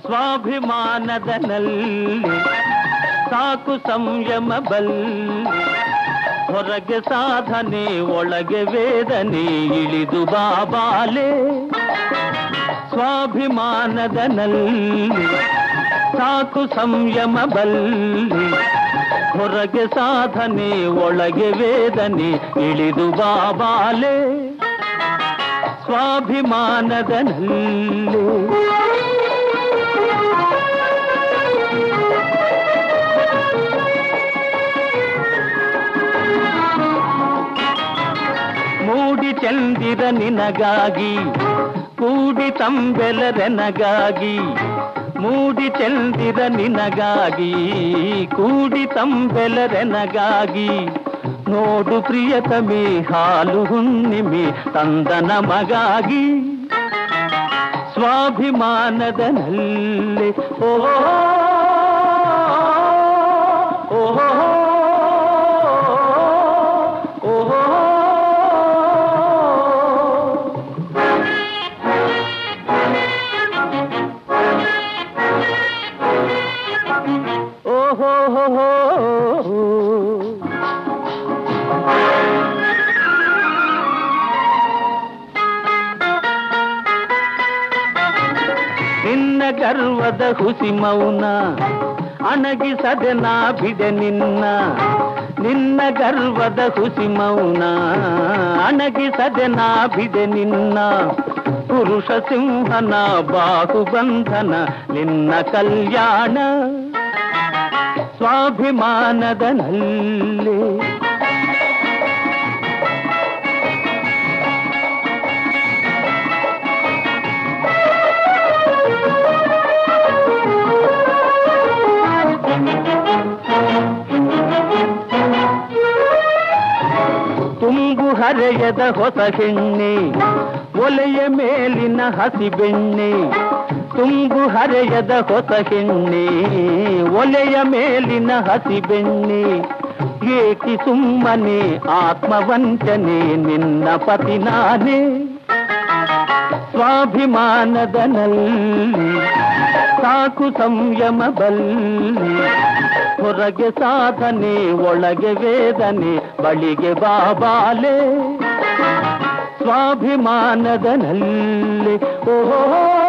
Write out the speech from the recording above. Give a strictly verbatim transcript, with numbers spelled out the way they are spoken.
ಸ್ವಾಭಿಮಾನದನಲ್ಲಿ ಸಾಕು ಸಂಯಮ ಬಲ್ಲಿ ಹೊರಗೆ ಸಾಧನೆ ಒಳಗೆ ವೇದನೆ ಇಳಿದು ಬಾಬಾಲೆ ಸ್ವಾಭಿಮಾನದನಲ್ಲಿ ಸಾಕು ಸಂಯಮ ಬಲ್ಲಿ ಹೊರಗೆ ಸಾಧನೆ ಒಳಗೆ ವೇದನೆ ಇಳಿದು ಬಾಬಾಲೆ ಸ್ವಾಭಿಮಾನದನಲ್ಲಿ ಮೂಡಿ ಚಂದಿರ ನಿನಗಾಗಿ ಕೂಡಿ ತಂಬೆಲರೆನಗಾಗಿ ಮೂಡಿ ಚಂದಿರ ನಿನಗಾಗಿ ಕೂಡಿ ತಂಬೆಲರೆನಗಾಗಿ ನೋಡು ಪ್ರಿಯತಮೆ ಹಾಲು ಹುಣ್ಣಿಮೆ ತಂದ ನಮಗಾಗಿ ಸ್ವಾಭಿಮಾನದನಲ್ಲಿ ಓಹೋ ಓಹೋ ಓಹೋ ಓಹೋ ನಿನ್ನ ಗರ್ವದ ಹುಸಿ ಮೌನ ಅಣಗಿಸದೆ ನಾ ಬಿಡೆ ನಿನ್ನ ನಿನ್ನ ಗರ್ವದ ಹುಸಿ ಮೌನ ಅಣಗಿಸದೆ ನಾ ಬಿಡೆ ನಿನ್ನ ಪುರುಷ ಸಿಂಹನ ಬಾಹುಬಂಧನ ನಿನ್ನ ಕಲ್ಯಾಣ ಸ್ವಾಭಿಮಾನದನಲ್ಲಿ ತುಂಬು ಹರೆಯದ ಹೊಸ ಹೆಣ್ಣೆ ಒಲೆಯ ಮೇಲಿನ ಹಸಿ ಬೆಣ್ಣೆ ತುಂಬು ಹರೆಯದ ಹೊಸ ಹೆಣ್ಣೆ ಒಲೆಯ ಮೇಲಿನ ಹಸಿ ಬೆಣ್ಣೆ ಏಕಿ ಸುಮ್ಮನೆ ಆತ್ಮವಂಚನೆ ನಿನ್ನ ಪತಿ ನಾನೇ ಸ್ವಾಭಿಮಾನದನಲ್ಲಿ ಸಾಕು ಸಂಯಮ ಬಲ್ಲಿ ಹೊರಗೆ ಸಾಧನೆ ಒಳಗೆ ವೇದನೆ ಬಳಿಗೆ ಬಾಬಾಲೆ ಸ್ವಾಭಿಮಾನದನಲ್ಲಿ ಓಹೋ